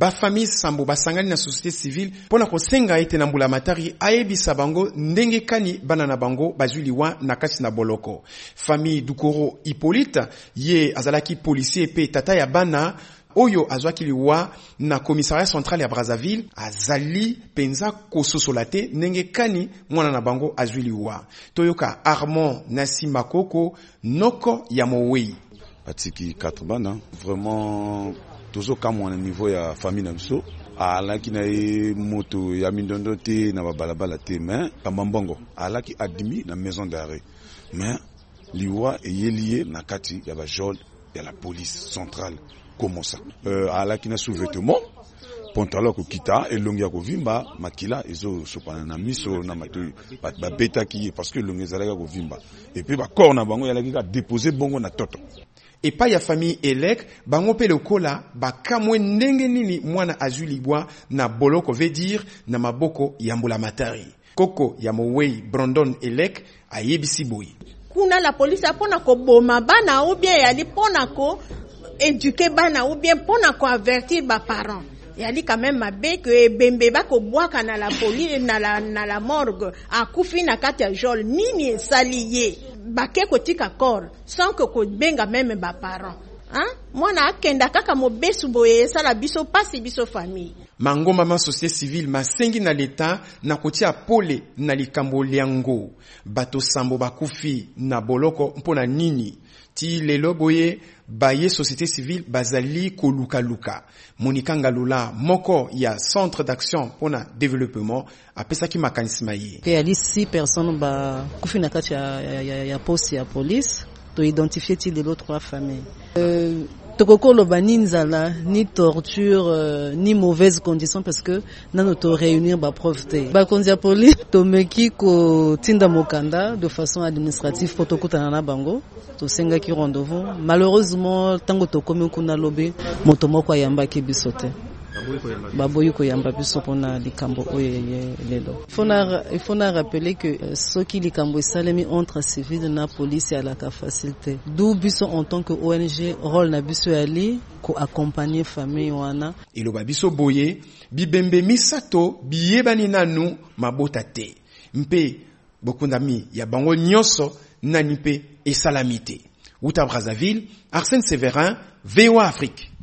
ba famille sambo basangani na société civile pona kosenga ete na mbula matari ayebisa bango ndenge kani bana na bango bazuliwa na kati na boloko. Famille Dukoro Hippolyte ye azalaki policier pe tata ya bana oyo azwaki liwa na commissariat central ya Brazzaville azali penza kososolate ndenge kani mwana na bango azwiliwa. Toyoka Armand Nasimakoko noko ya Mowei. Atiki 4 bana vraiment toujours comme on niveau ya famille na biso alaki na moto ya mindondo te na balabala te mais kamambongo alaki admis na maison d'arrêt mais liwa lié na kati ya ba jol ya la police centrale comme ça alaki na sous-vêtement pantalon ko kita elongi ya ko vimba makila ezo sopana na miso na mato ba beta ki parce que elongi zalaka ko vimba et puis ba corps na bango yalaki ka déposer bongo na toto. Et pas ya famille Elek bango pe lokola bakamwe ndenge nini mwana azulibwa na boloko veut dire na maboko ya mbula matari. Koko ya Mowei Brandon Elek ayebisi boy. Kuna la police apona ko boma bana ou bien yali pona ko éduquer bana ou bien pona ko avertir ba parents. Yali quand même mabe que bembe ba ko bwaka na la police na la morgue akufi na kati ya jol nini saliye bake kotika corps sans que ko benga même ba parents. Mwana akenda kaka mobesu boye sala biso pasi biso famille. Mangomba ma société civile masengi na leta na kotia pole na likambo liango bato sambo bakufi na boloko mpona nini ti lelo boye baye société civile bazali koluka luka. Monika Ngalula moko ya centre d'action pona développement apesaki makanisma ye. Il y a 6 personnes ba kufi na kati ya poste ya police to identifier ti de l'autre 3 familles. Tokoko lo baninzala ni torture ni mauvaise condition parce que nano to réunir ba preuve te ba kondia police to meki ko tinda mokanda de façon administrative pour tokutana na bango to senga ki rendez-vous malheureusement tango to komi kuna lobe moto moko yamba ki bisote baboyi ko yamba biso pona likambo oye lelo. Il faut rappeler que ceux qui likambo salemi entre civil na police à la facilité d'où biso en tant que ONG rôle na biso ali ko accompagner famille wana iloba biso boye bibembe misato biyebani nanu mabota te mpe bokundami ya bango nyonso nani pe esalamite uta Brazzaville Arsène Séverin VOA Afrique.